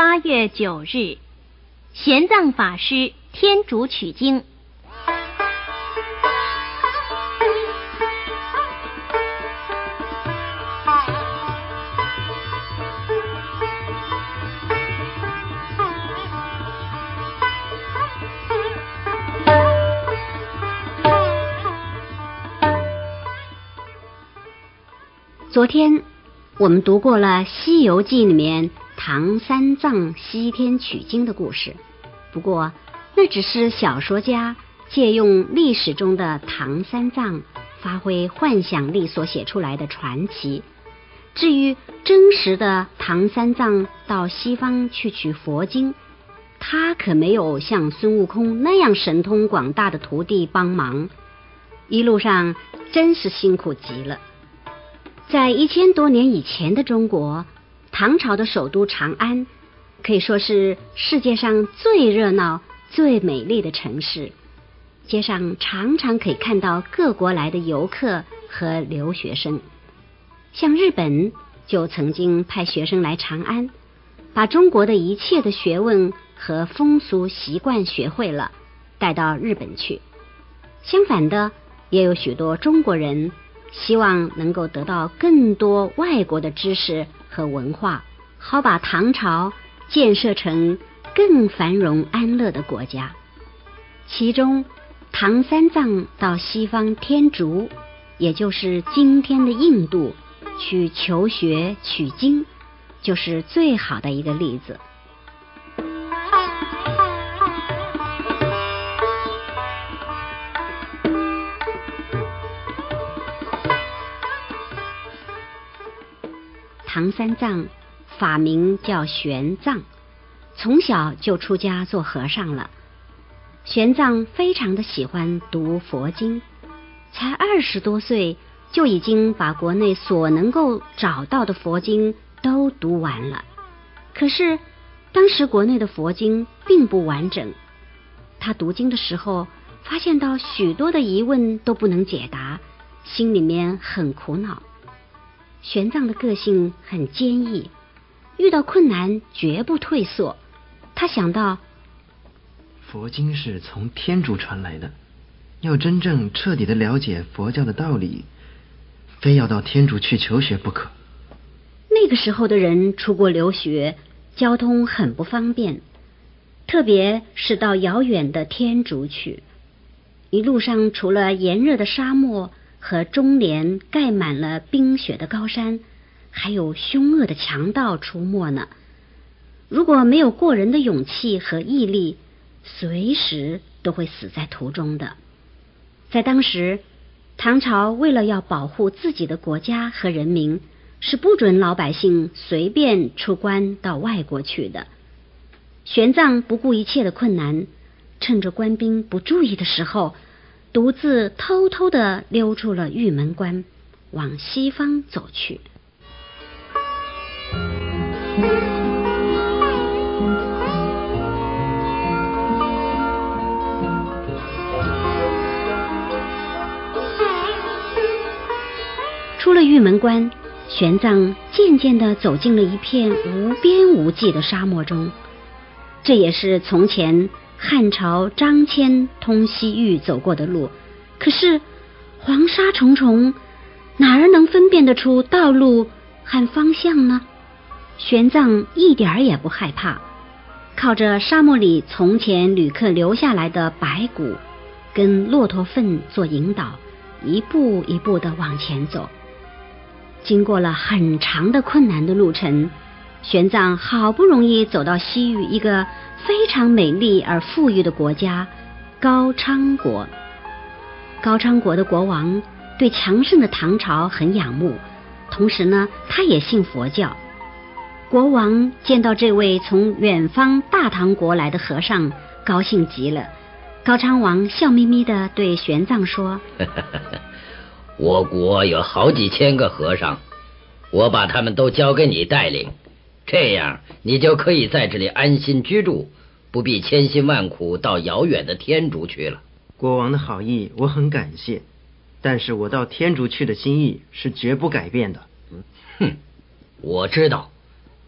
8月9日，玄奘法师天竺取经。 昨天我们读过了《西游记》里面唐三藏西天取经的故事，不过那只是小说家借用历史中的唐三藏发挥幻想力所写出来的传奇。至于真实的唐三藏到西方去取佛经，他可没有像孙悟空那样神通广大的徒弟帮忙，一路上真是辛苦极了。在1000多年以前的中国，唐朝的首都长安可以说是世界上最热闹、最美丽的城市。街上常常可以看到各国来的游客和留学生。像日本就曾经派学生来长安，把中国的一切的学问和风俗习惯学会了，带到日本去。相反的，也有许多中国人希望能够得到更多外国的知识和文化，好把唐朝建设成更繁荣安乐的国家。其中唐三藏到西方天竺，也就是今天的印度去求学取经，就是最好的一个例子。唐三藏法名叫玄奘，从小就出家做和尚了。玄奘非常的喜欢读佛经，才20多岁就已经把国内所能够找到的佛经都读完了。可是当时国内的佛经并不完整，他读经的时候发现到许多的疑问都不能解答，心里面很苦恼。玄奘的个性很坚毅，遇到困难绝不退缩。他想到， 佛经是从天竺传来的，要真正彻底的了解佛教的道理，非要到天竺去求学不可。 那个时候的人出国留学，交通很不方便，特别是到遥远的天竺去。一路上除了炎热的沙漠和终年盖满了冰雪的高山，还有凶恶的强盗出没呢。如果没有过人的勇气和毅力，随时都会死在途中的。在当时，唐朝为了要保护自己的国家和人民，是不准老百姓随便出关到外国去的。玄奘不顾一切的困难，趁着官兵不注意的时候，独自偷偷地溜出了玉门关，往西方走去。出了玉门关，玄奘渐渐地走进了一片无边无际的沙漠中。这也是从前汉朝张骞通西域走过的路，可是黄沙重重，哪儿能分辨得出道路和方向呢？玄奘一点儿也不害怕，靠着沙漠里从前旅客留下来的白骨跟骆驼粪做引导，一步一步地往前走。经过了很长的困难的路程，玄奘好不容易走到西域一个非常美丽而富裕的国家高昌国。高昌国的国王对强盛的唐朝很仰慕，同时呢，他也信佛教。国王见到这位从远方大唐国来的和尚，高兴极了。高昌王笑眯眯地对玄奘说： 我国有好几千个和尚，我把他们都交给你带领，这样你就可以在这里安心居住，不必千辛万苦到遥远的天竺去了。 国王的好意我很感谢，但是我到天竺去的心意是绝不改变的。 哼，我知道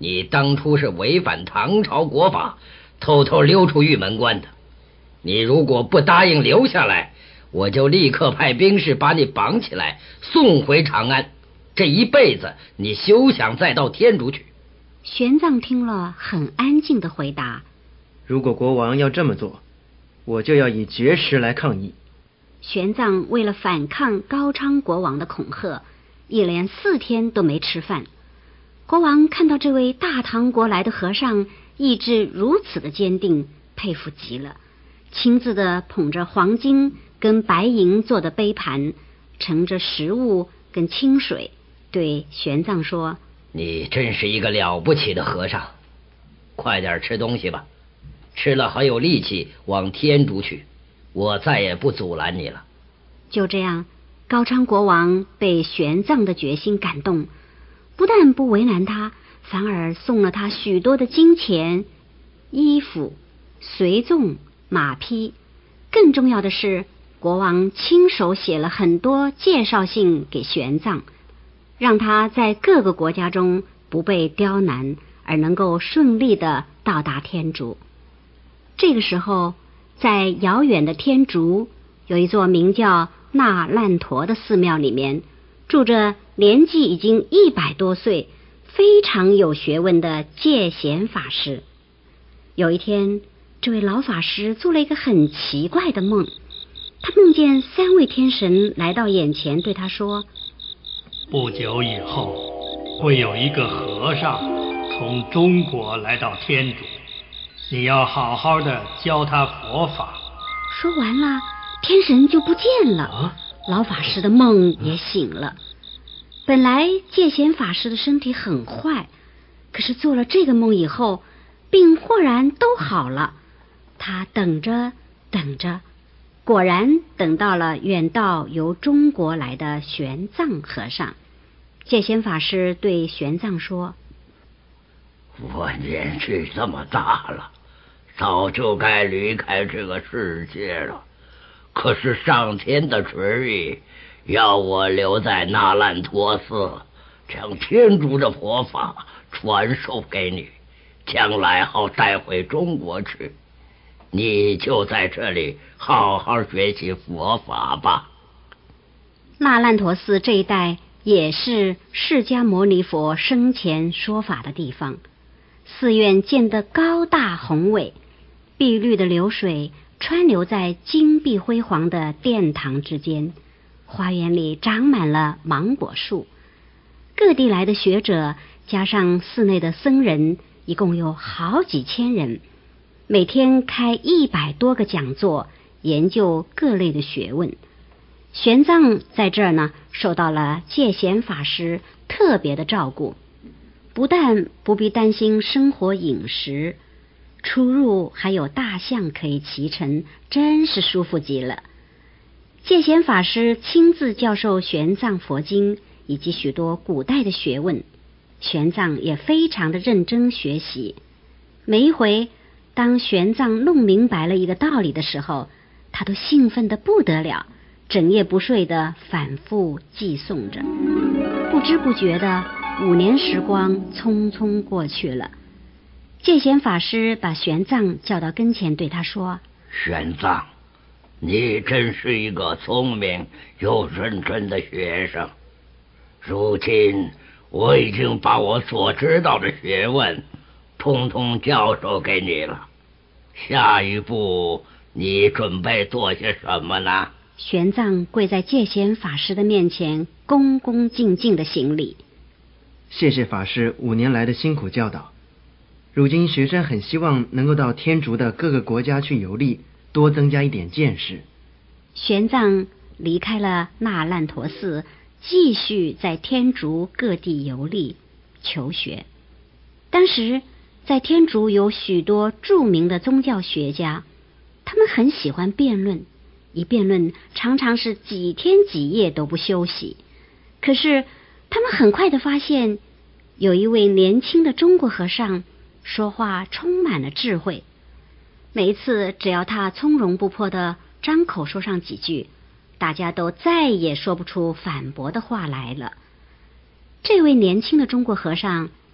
你当初是违反唐朝国法，偷偷溜出玉门关的。你如果不答应留下来，我就立刻派兵士把你绑起来送回长安，这一辈子你休想再到天竺去。 玄奘听了很安静的回答， 如果国王要这么做，我就要以绝食来抗议。 玄奘为了反抗高昌国王的恐吓，一连4天都没吃饭。国王看到这位大唐国来的和尚意志如此的坚定，佩服极了，亲自的捧着黄金跟白银做的杯盘，盛着食物跟清水，对玄奘说： 你真是一个了不起的和尚，快点吃东西吧，吃了还有力气往天竺去，我再也不阻拦你了。 就这样，高昌国王被玄奘的决心感动，不但不为难他，反而送了他许多的金钱、衣服、随从、马匹。更重要的是，国王亲手写了很多介绍信给玄奘，让他在各个国家中不被刁难，而能够顺利的到达天竺。这个时候，在遥远的天竺，有一座名叫那烂陀的寺庙里面，住着年纪已经100多岁、非常有学问的戒贤法师。有一天，这位老法师做了一个很奇怪的梦，他梦见3位天神来到眼前，对他说： 不久以后，会有一个和尚从中国来到天竺，你要好好的教他佛法。 说完了，天神就不见了，老法师的梦也醒了。本来戒贤法师的身体很坏，可是做了这个梦以后，病豁然都好了。他等着等着，果然等到了远道由中国来的玄奘和尚。戒贤法师对玄奘说： 我年纪这么大了，早就该离开这个世界了，可是上天的旨意要我留在那烂陀寺，将天竺的佛法传授给你，将来好带回中国去。你就在这里好好学习佛法吧。 那烂陀寺这一带也是释迦牟尼佛生前说法的地方，寺院建得高大宏伟，碧绿的流水川流在金碧辉煌的殿堂之间，花园里长满了芒果树。各地来的学者加上寺内的僧人，一共有好几千人，每天开100多个讲座，研究各类的学问。玄奘在这儿呢，受到了戒贤法师特别的照顾，不但不必担心生活饮食，出入还有大象可以骑乘，真是舒服极了。戒贤法师亲自教授玄奘佛经以及许多古代的学问，玄奘也非常的认真学习。每一回当玄奘弄明白了一个道理的时候，他都兴奋得不得了，整夜不睡的反复记诵着。不知不觉的5年时光匆匆过去了。戒贤法师把玄奘叫到跟前，对他说： 玄奘，你真是一个聪明又认真的学生，如今我已经把我所知道的学问通通教授给你了，下一步你准备做些什么呢？ 玄奘跪在戒贤法师的面前，恭恭敬敬的行礼。 谢谢法师5年来的辛苦教导，如今学生很希望能够到天竺的各个国家去游历，多增加一点见识。 玄奘离开了那烂陀寺，继续在天竺各地游历求学。当时在天竺有许多著名的宗教学家，他们很喜欢辩论，一辩论常常是几天几夜都不休息。可是他们很快的发现，有一位年轻的中国和尚说话充满了智慧，每一次只要他从容不迫的张口说上几句，大家都再也说不出反驳的话来了。这位年轻的中国和尚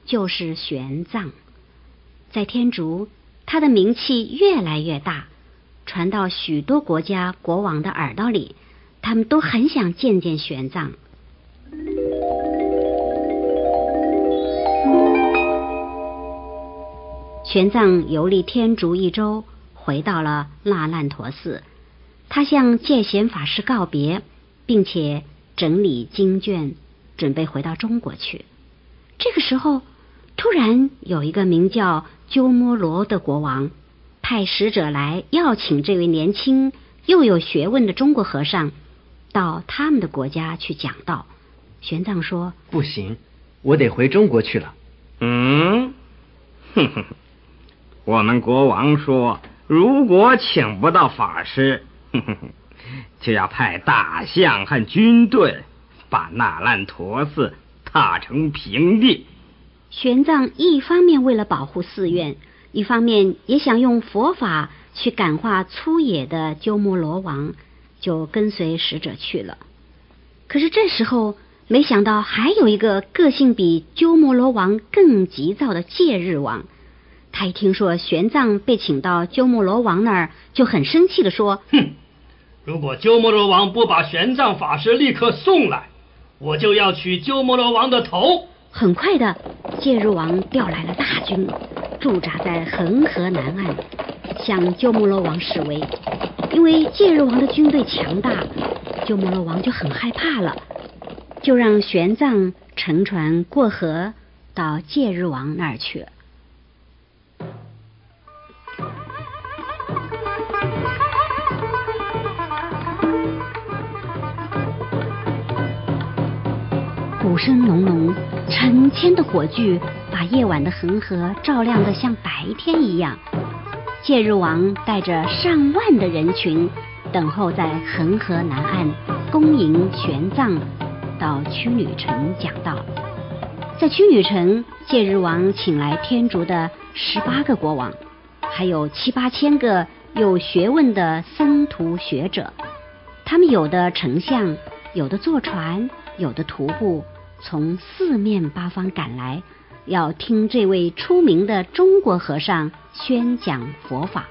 就是玄奘。在天竺，他的名气越来越大，传到许多国家国王的耳朵里，他们都很想见见玄奘。玄奘游历天竺一周，回到了那烂陀寺。他向戒贤法师告别，并且整理经卷，准备回到中国去。这个时候，突然有一个名叫鸠摩罗的国王派使者来邀请这位年轻又有学问的中国和尚到他们的国家去讲道。玄奘说： 不行，我得回中国去了。 我们国王说，如果请不到法师，就要派大象和军队把那烂陀寺踏成平地。 玄奘一方面为了保护寺院，一方面也想用佛法去感化粗野的鸠摩罗王，就跟随使者去了。可是这时候，没想到还有一个个性比鸠摩罗王更急躁的戒日王。他一听说玄奘被请到鸠摩罗王那儿，就很生气地说： 如果鸠摩罗王不把玄奘法师立刻送来，我就要取鸠摩罗王的头。 很快的，戒日王调来了大军，驻扎在恒河南岸，向鸠摩罗王示威。因为戒日王的军队强大，鸠摩罗王就很害怕了，就让玄奘乘船过河到戒日王那儿去了。鼓声隆隆，成千的火炬把夜晚的恒河照亮得像白天一样。戒日王带着上万的人群，等候在恒河南岸，恭迎玄奘到屈女城讲道。在屈女城，戒日王请来天竺的18个国王，还有7、8千个有学问的僧徒学者。他们有的乘象，有的坐船，有的徒步，从四面八方赶来，要听这位出名的中国和尚宣讲佛法。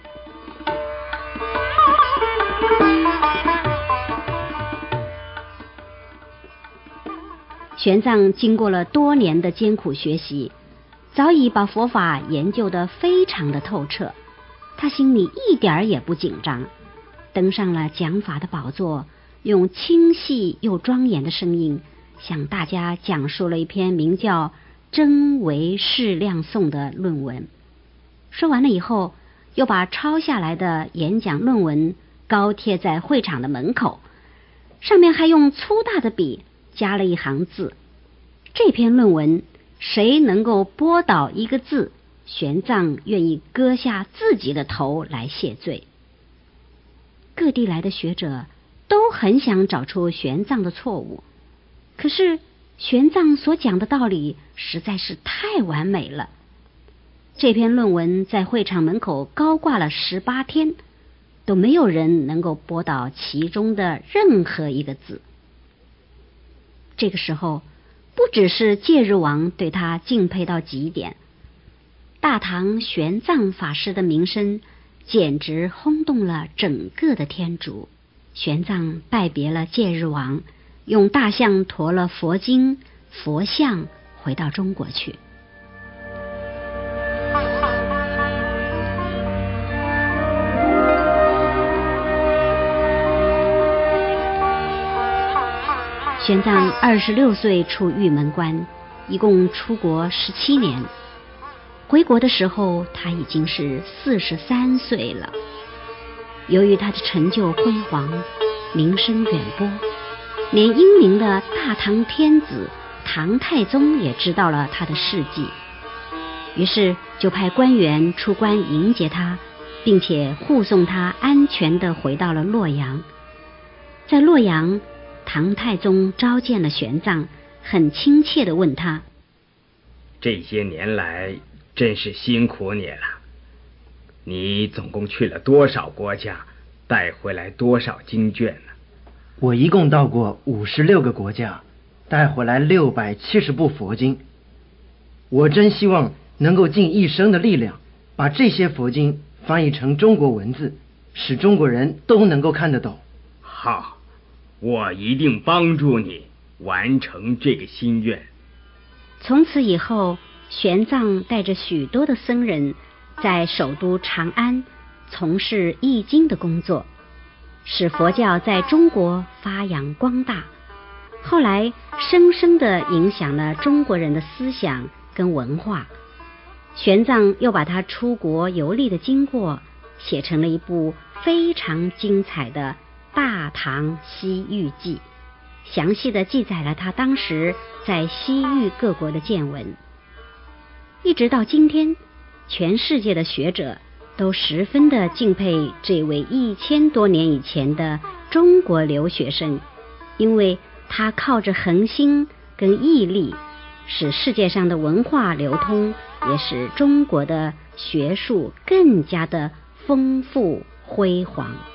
玄奘经过了多年的艰苦学习，早已把佛法研究得非常的透彻，他心里一点也不紧张，登上了讲法的宝座，用清细又庄严的声音向大家讲述了一篇名叫《真唯释量颂》的论文。说完了以后，又把抄下来的演讲论文高贴在会场的门口，上面还用粗大的笔加了一行字：这篇论文谁能够拨倒一个字，玄奘愿意割下自己的头来谢罪。各地来的学者都很想找出玄奘的错误，可是玄奘所讲的道理实在是太完美了。这篇论文在会场门口高挂了18天，都没有人能够拨倒其中的任何一个字。这个时候，不只是戒日王对他敬佩到极点，大唐玄奘法师的名声简直轰动了整个的天竺。玄奘拜别了戒日王，用大象驮了佛经、佛像回到中国去。玄奘26岁出玉门关，一共出国17年。回国的时候，他已经是43岁了。由于他的成就辉煌，名声远播，连英明的大唐天子唐太宗也知道了他的事迹，于是就派官员出关迎接他，并且护送他安全地回到了洛阳。在洛阳，唐太宗召见了玄奘，很亲切地问他： 这些年来真是辛苦你了，你总共去了多少国家，带回来多少经卷呢？ 我一共到过56个国家，带回来670部佛经。 我真希望能够尽一生的力量，把这些佛经翻译成中国文字，使中国人都能够看得懂。 好，我一定帮助你完成这个心愿。 从此以后，玄奘带着许多的僧人在首都长安从事译经的工作，使佛教在中国发扬光大。后来深深地影响了中国人的思想跟文化。玄奘又把他出国游历的经过写成了一部非常精彩的《大唐西域记》，详细地记载了他当时在西域各国的见闻。一直到今天，全世界的学者都十分的敬佩这位1000多年以前的中国留学生，因为他靠着恒心跟毅力，使世界上的文化流通，也使中国的学术更加的丰富辉煌。